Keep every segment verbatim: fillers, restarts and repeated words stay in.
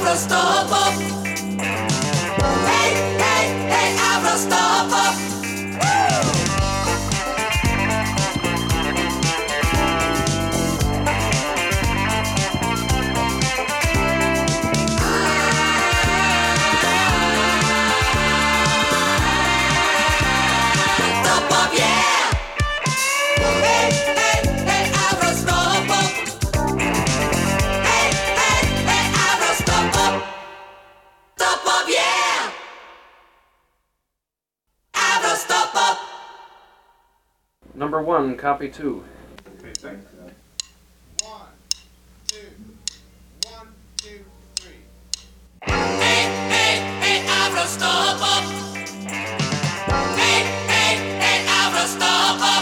avrò stop. Hey, hey, hey, avrò stop. Number one, copy two. Okay, thanks. One, two, one, two, three. Hey, hey, hey, avrò stop. Hey, hey, hey, avrò stop.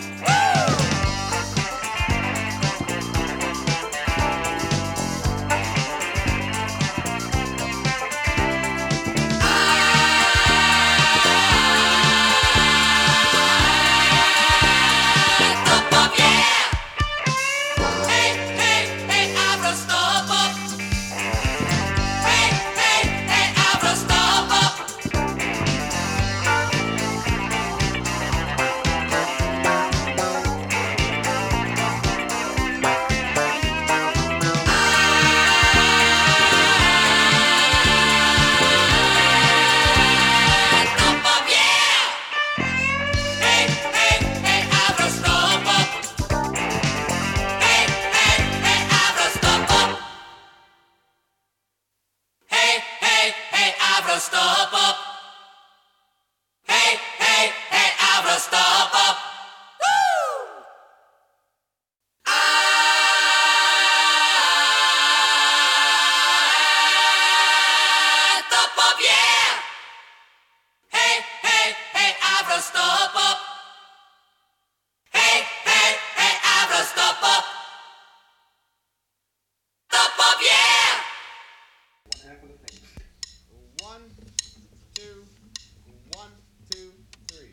One, two, one, two, three.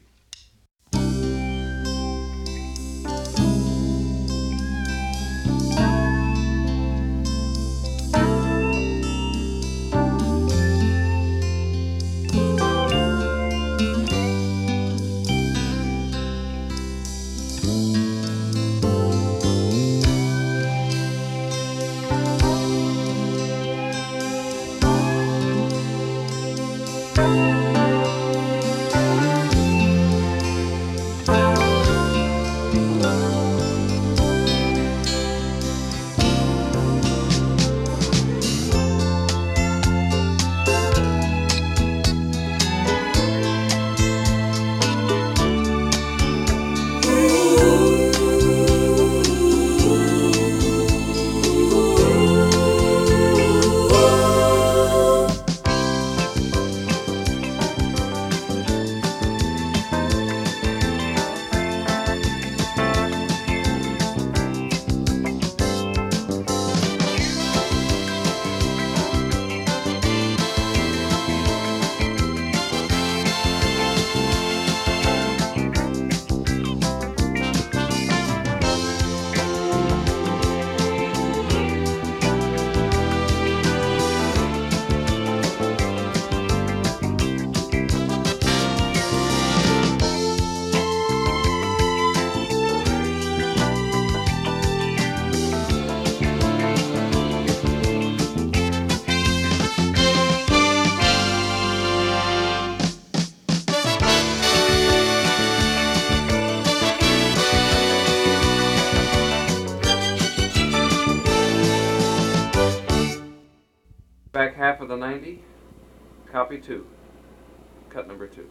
Back half of the ninety, copy two. Cut number two.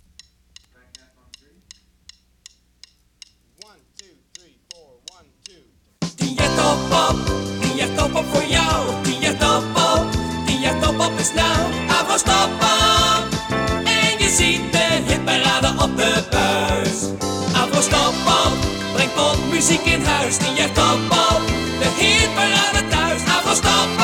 Back half on three. One, two, three, four, one, two. Diatoppop, Diatoppop voor jou. Diatoppop, Diatoppop is nou Avrostoppop. En je ziet de hitparade op de buis. Avrostoppop brengt popmuziek in huis. Diatoppop, de hitparade thuis. Avrostoppop.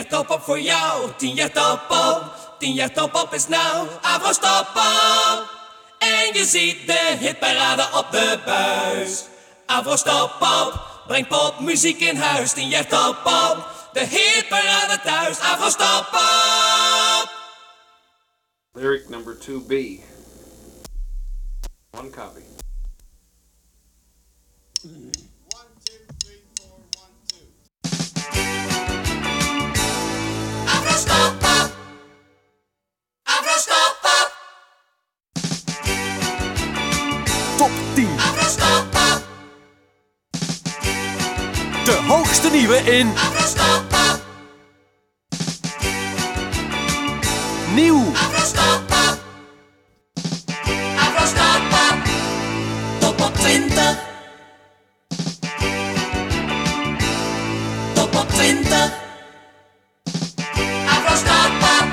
Tienjartopop voor jou, Tienjartopop. Tienjartopop is nou Avrostop-pop. En je ziet de hitparade op de buis. Avrostop-pop brengt popmuziek in huis. Tienjartopop, de hitparade thuis. Avrostop-pop. Lyric number two B. One copy. One, two, three, four, one, two. Avrostop-pop. Avrostop-pop. Top tien. Avrostop-pop. De hoogste nieuwe in Avrostop-pop. nieuw. Avrostop-pop. Avrostop-pop. Top op twintig. Top op twintig. Avrostop-pop.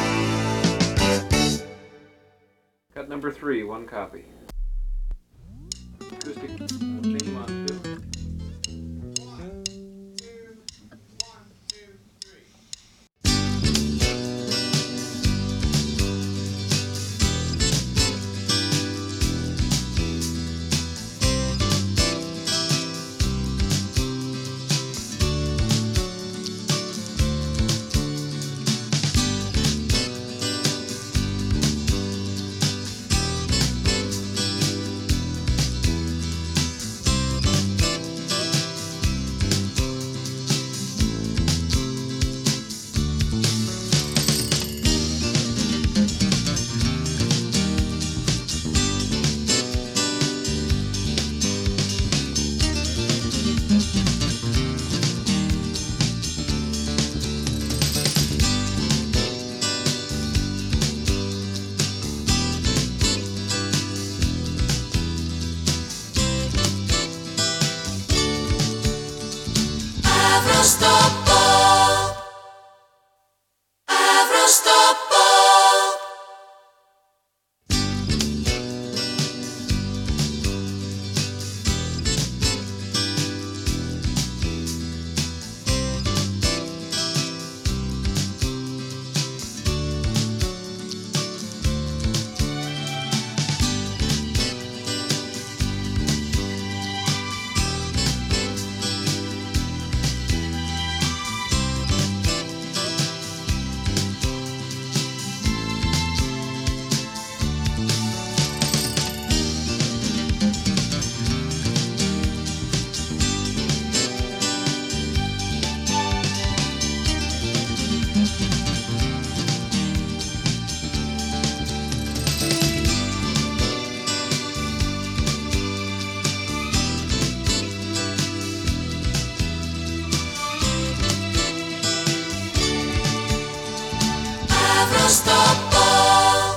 Cut number three, one copy. Acoustic theme on two. One, two, one, two, three. Avrostop-pop. Avrostop-pop. Avrostop-pop.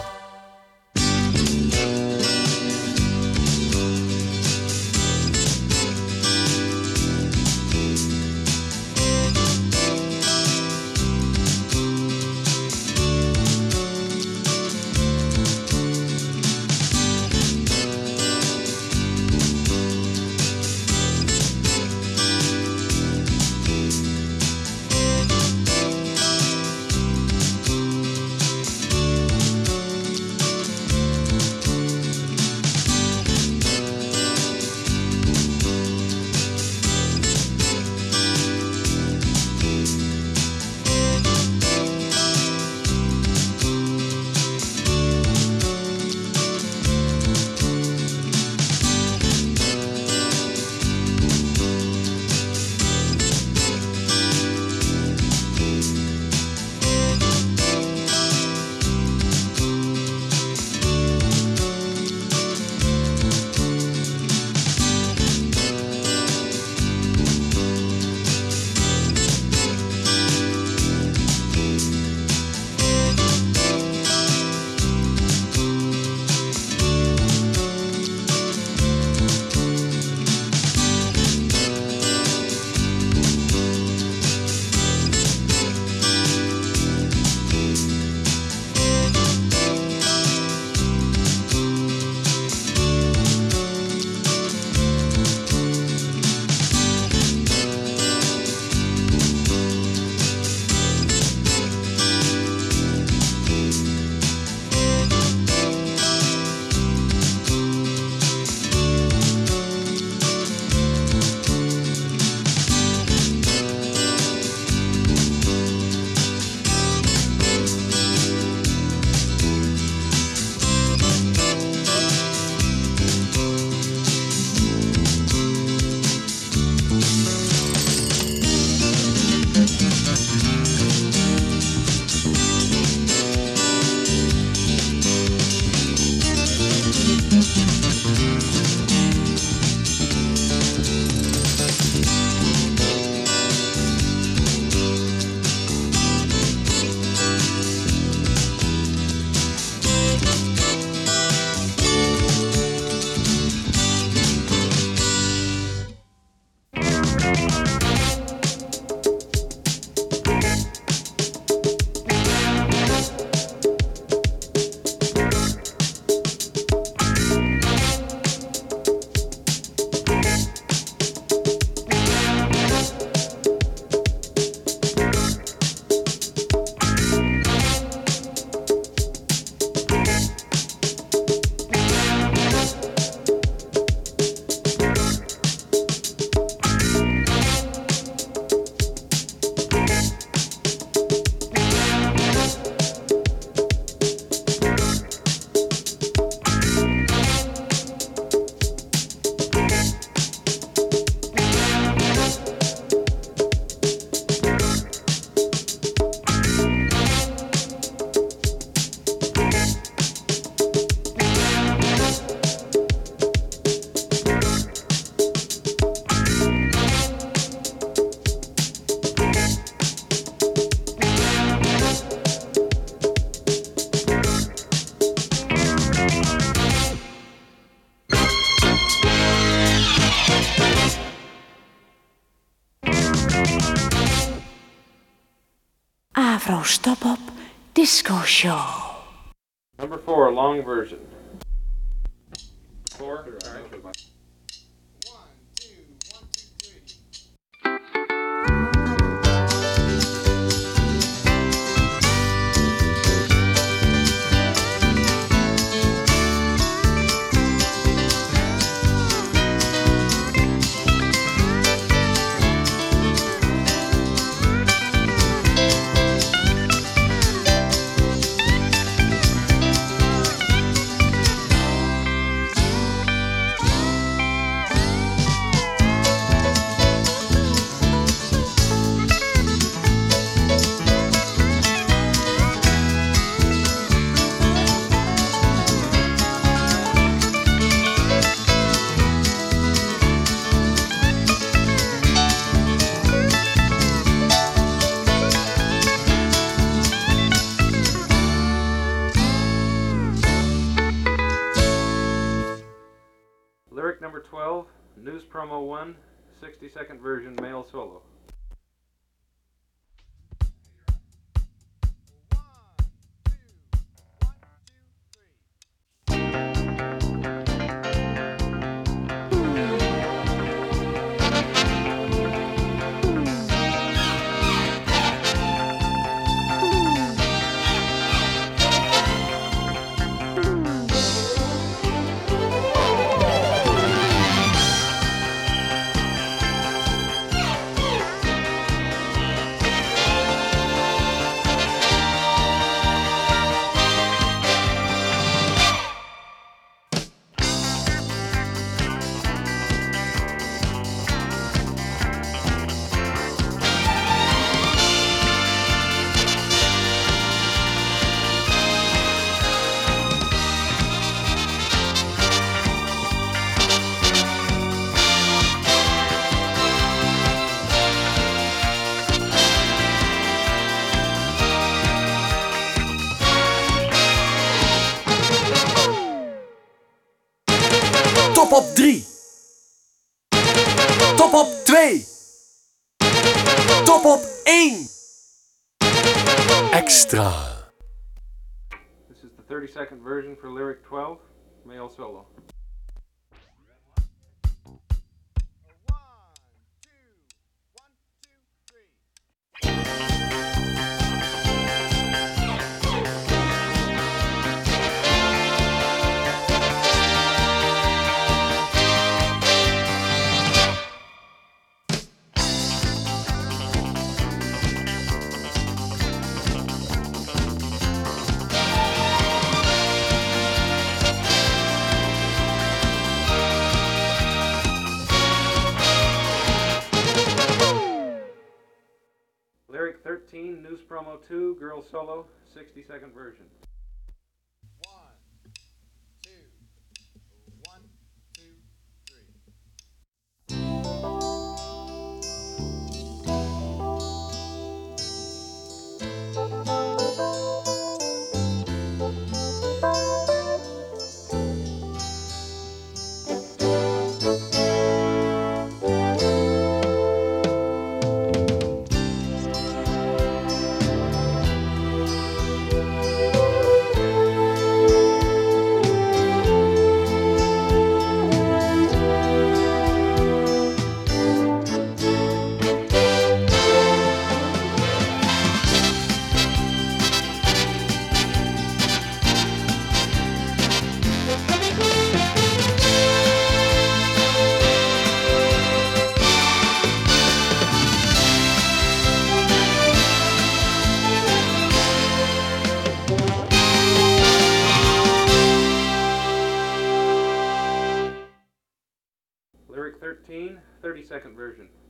Avostop Disco Show. Number four, long version. Four? Alright. One, two, one, two, three. Lyric number twelve, News Promo one, sixty second version, male solo. Top op drie. Top op twee. Top op één. Extra. This is the thirty second version for lyric twelve, male solo. Lyric thirteen, News Promo two, girl solo, sixty second version. One, two, one, two, three. Lyric thirteen, thirty second version.